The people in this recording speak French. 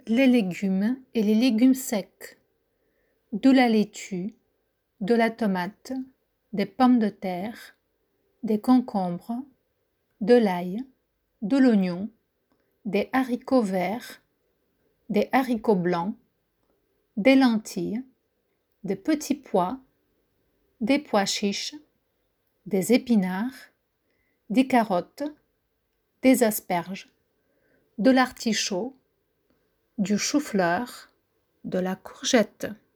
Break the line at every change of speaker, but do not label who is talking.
les légumes et les légumes secs, de la laitue, de la tomate, des pommes de terre, des concombres, de l'ail, de l'oignon, des haricots verts, des haricots blancs, des lentilles, des petits pois, des pois chiches, des épinards, des carottes, des asperges, de l'artichaut, du chou-fleur, de la courgette.